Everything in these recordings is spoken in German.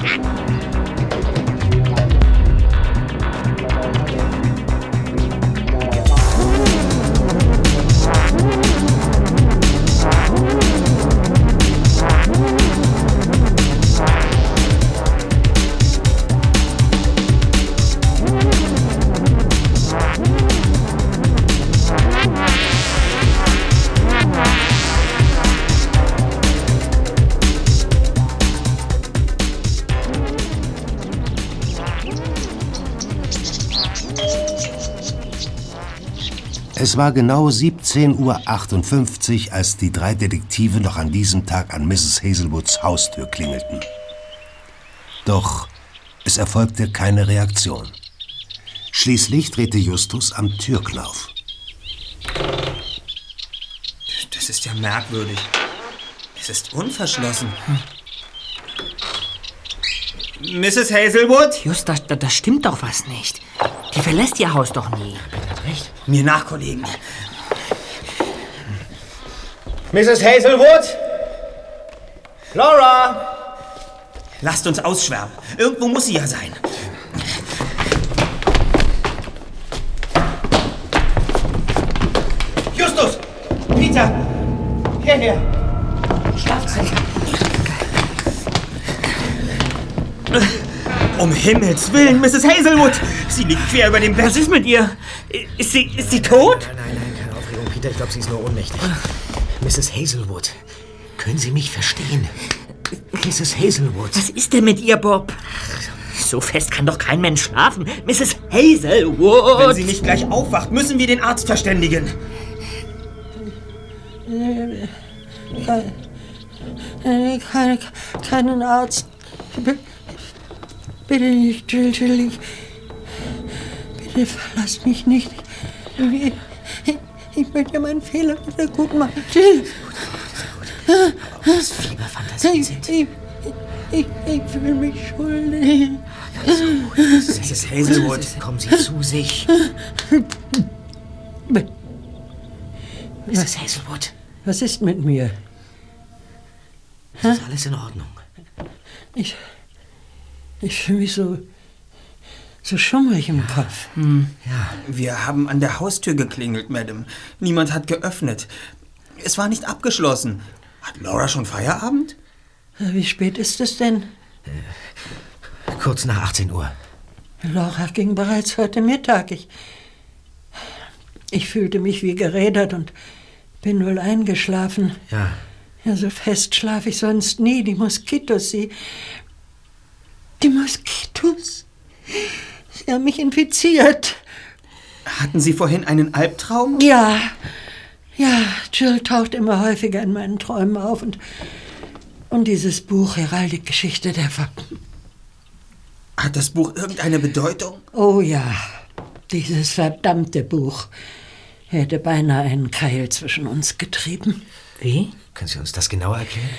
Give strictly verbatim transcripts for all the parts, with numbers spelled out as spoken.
Es war genau siebzehn Uhr achtundfünfzig, als die drei Detektive noch an diesem Tag an Misses Hazelwoods Haustür klingelten. Doch es erfolgte keine Reaktion. Schließlich drehte Justus am Türknauf. Das ist ja merkwürdig. Es ist unverschlossen. Hm. Misses Hazelwood? Just, da, da, da stimmt doch was nicht. Die verlässt ihr Haus doch nie. Hat recht. Mir nach, Kollegen. Misses Hazelwood? Laura? Lasst uns ausschwärmen. Irgendwo muss sie ja sein. Justus! Peter! Hierher! Schlafzimmer! Um Himmels Willen, Misses Hazelwood! Sie liegt quer über dem Bett. Was ist mit ihr? Ist sie, ist sie tot? Nein, nein, nein, keine Aufregung, Peter. Ich glaube, sie ist nur ohnmächtig. Misses Hazelwood, können Sie mich verstehen? Misses Hazelwood. Was ist denn mit ihr, Bob? So fest kann doch kein Mensch schlafen. Misses Hazelwood! Wenn sie nicht gleich aufwacht, müssen wir den Arzt verständigen. Keine, keine, keinen Arzt. Bitte nicht, Jill, Jill. Ich, bitte verlass mich nicht. Ich, ich, ich möchte meinen Fehler wieder gut machen. Jill. Ob das Fieberfantasien sind? Ich, ich, ich fühle mich schuldig. Misses Hazelwood, kommen Sie zu sich. Misses Hazelwood. Was ist mit mir? Ist das alles in Ordnung? Ich... Ich fühle mich so... so schummrig im Kopf. Hm. Ja. Wir haben an der Haustür geklingelt, Madame. Niemand hat geöffnet. Es war nicht abgeschlossen. Hat Laura schon Feierabend? Wie spät ist es denn? Äh, kurz nach achtzehn Uhr. Laura ging bereits heute Mittag. Ich, ich fühlte mich wie gerädert und bin wohl eingeschlafen. Ja. Ja, so fest schlafe ich sonst nie. Die Moskitos, sie... Die Moskitos. Sie haben mich infiziert. Hatten Sie vorhin einen Albtraum? Ja. Ja, Jill taucht immer häufiger in meinen Träumen auf. Und, und dieses Buch, Heraldikgeschichte der Wappen. Hat das Buch irgendeine Bedeutung? Oh ja, dieses verdammte Buch hätte beinahe einen Keil zwischen uns getrieben. Wie? Können Sie uns das genauer erklären?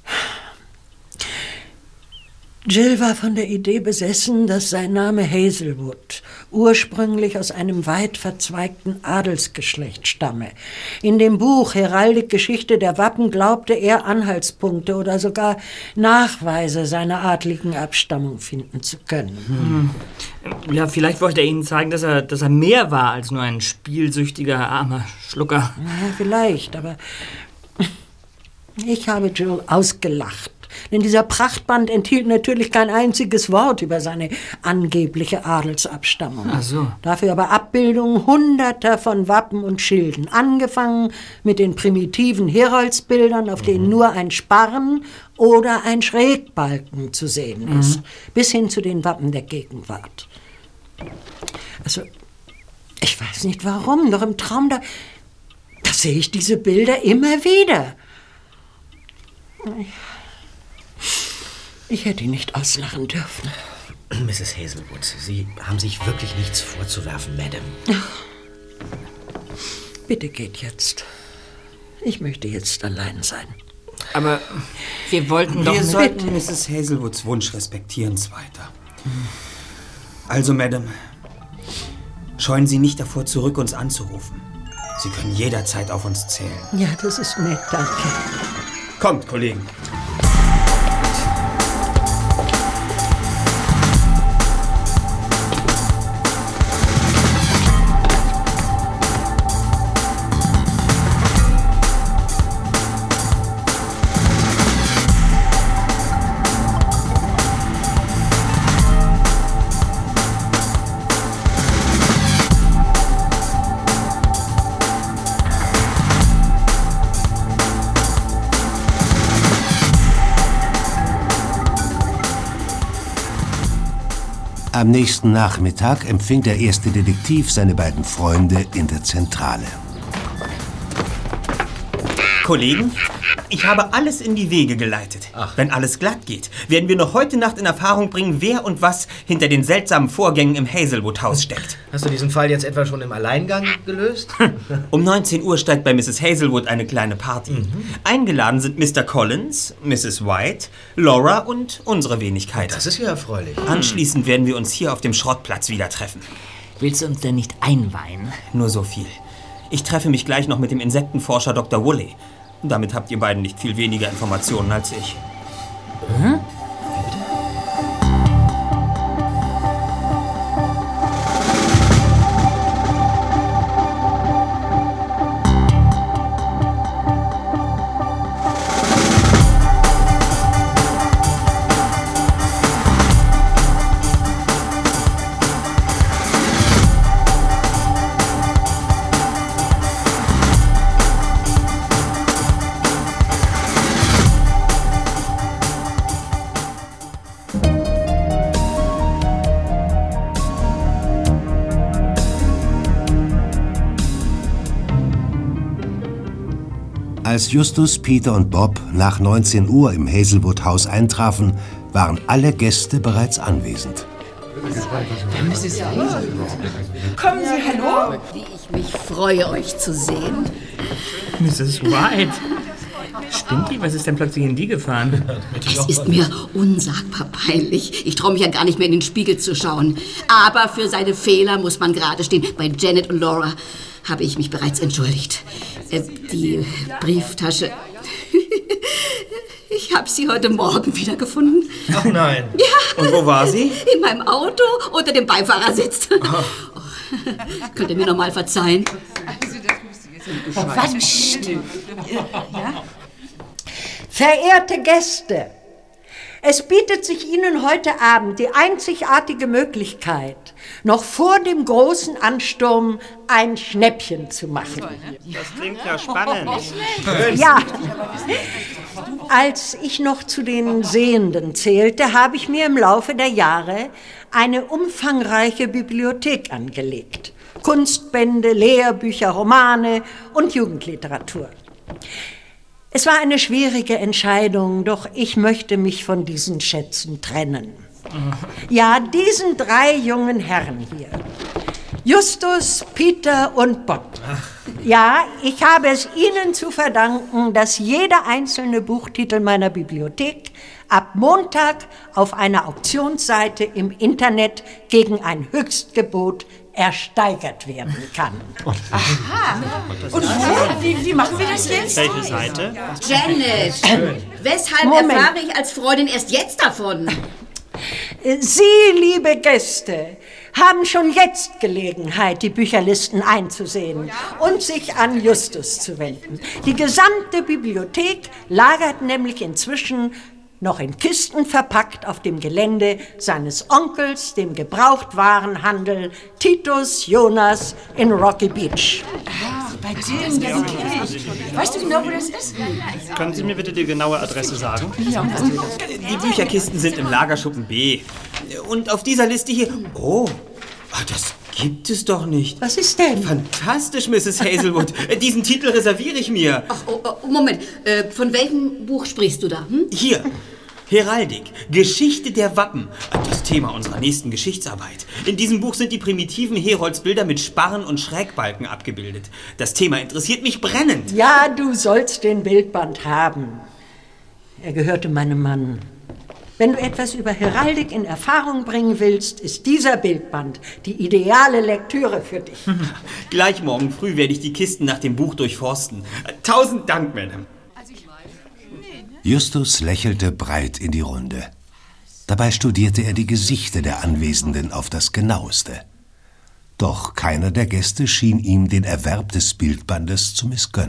Jill war von der Idee besessen, dass sein Name Hazelwood ursprünglich aus einem weit verzweigten Adelsgeschlecht stamme. In dem Buch Heraldikgeschichte der Wappen glaubte er, Anhaltspunkte oder sogar Nachweise seiner adligen Abstammung finden zu können. Hm. Ja, vielleicht wollte er Ihnen zeigen, dass er, dass er mehr war als nur ein spielsüchtiger, armer Schlucker. Ja, vielleicht, aber ich habe Jill ausgelacht. Denn dieser Prachtband enthielt natürlich kein einziges Wort über seine angebliche Adelsabstammung. Ach so. Dafür aber Abbildungen hunderter von Wappen und Schilden. Angefangen mit den primitiven Heroldsbildern, auf denen mhm. nur ein Sparren oder ein Schrägbalken zu sehen mhm. ist. Bis hin zu den Wappen der Gegenwart. Also, ich weiß nicht warum, doch im Traum, da, da sehe ich diese Bilder immer wieder. Ich Ich hätte ihn nicht auslachen dürfen. Misses Hazelwood, Sie haben sich wirklich nichts vorzuwerfen, Madame. Bitte geht jetzt. Ich möchte jetzt allein sein. Aber wir wollten doch... Wir mit sollten Misses Hazelwoods Wunsch respektieren, Zweiter. Also, Madame, scheuen Sie nicht davor zurück, uns anzurufen. Sie können jederzeit auf uns zählen. Ja, das ist nett, danke. Kommt, Kollegen. Am nächsten Nachmittag empfing der erste Detektiv seine beiden Freunde in der Zentrale. Kollegen, ich habe alles in die Wege geleitet. Ach. Wenn alles glatt geht, werden wir noch heute Nacht in Erfahrung bringen, wer und was hinter den seltsamen Vorgängen im Hazelwood-Haus steckt. Hast du diesen Fall jetzt etwa schon im Alleingang gelöst? Um neunzehn Uhr steigt bei Misses Hazelwood eine kleine Party. Mhm. Eingeladen sind Mister Collins, Misses White, Laura und unsere Wenigkeit. Das ist ja erfreulich. Anschließend werden wir uns hier auf dem Schrottplatz wieder treffen. Willst du uns denn nicht einweihen? Nur so viel. Ich treffe mich gleich noch mit dem Insektenforscher Doktor Woolley. Damit habt ihr beiden nicht viel weniger Informationen als ich. Hm? Als Justus, Peter und Bob nach neunzehn Uhr im Hazelwood-Haus eintrafen, waren alle Gäste bereits anwesend. Kommen Sie, hallo? Wie ich mich freue, euch zu sehen. Misses White. Spinnt die? Was ist denn plötzlich in die gefahren? Es ist mir unsagbar peinlich. Ich traue mich ja gar nicht mehr in den Spiegel zu schauen. Aber für seine Fehler muss man gerade stehen. Bei Janet und Laura habe ich mich bereits entschuldigt. Äh, die Brieftasche... Ich habe sie heute Morgen wiedergefunden. Ach nein. Ja. Und wo war sie? In meinem Auto unter dem Beifahrersitz. Oh. Oh. Könnt ihr mir noch mal verzeihen? Was? Psst. Ja? Verehrte Gäste, es bietet sich Ihnen heute Abend die einzigartige Möglichkeit, noch vor dem großen Ansturm ein Schnäppchen zu machen. Das klingt ja spannend. Ja, als ich noch zu den Sehenden zählte, habe ich mir im Laufe der Jahre eine umfangreiche Bibliothek angelegt. Kunstbände, Lehrbücher, Romane und Jugendliteratur. Es war eine schwierige Entscheidung, doch ich möchte mich von diesen Schätzen trennen. Ja, diesen drei jungen Herren hier. Justus, Peter und Bob. Ja, ich habe es ihnen zu verdanken, dass jeder einzelne Buchtitel meiner Bibliothek ab Montag auf einer Auktionsseite im Internet gegen ein Höchstgebot ersteigert werden kann. Aha. Und wo? Wie, wie machen wir das jetzt? Welche Seite? Janet, weshalb Moment. erfahre ich als Freundin erst jetzt davon? Sie, liebe Gäste, haben schon jetzt Gelegenheit, die Bücherlisten einzusehen und sich an Justus zu wenden. Die gesamte Bibliothek lagert nämlich inzwischen noch in Kisten verpackt auf dem Gelände seines Onkels, dem Gebrauchtwarenhandel Titus Jonas in Rocky Beach. Ah, bei dem, ja, okay. Weißt du genau, wo das ist? Können Sie mir bitte die genaue Adresse sagen? Ja, Die Bücherkisten sind im Lagerschuppen B. Und auf dieser Liste hier... Oh, ach, das gibt es doch nicht. Was ist denn? Fantastisch, Misses Hazelwood. Diesen Titel reserviere ich mir. Ach, oh, oh, Moment, äh, von welchem Buch sprichst du da? Hm? Hier, Heraldik, Geschichte der Wappen. Das Thema unserer nächsten Geschichtsarbeit. In diesem Buch sind die primitiven Heroldsbilder mit Sparren und Schrägbalken abgebildet. Das Thema interessiert mich brennend. Ja, du sollst den Bildband haben. Er gehörte meinem Mann. Wenn du etwas über Heraldik in Erfahrung bringen willst, ist dieser Bildband die ideale Lektüre für dich. Gleich morgen früh werde ich die Kisten nach dem Buch durchforsten. Tausend Dank, Madame. Justus lächelte breit in die Runde. Dabei studierte er die Gesichter der Anwesenden auf das Genaueste. Doch keiner der Gäste schien ihm den Erwerb des Bildbandes zu missgönnen.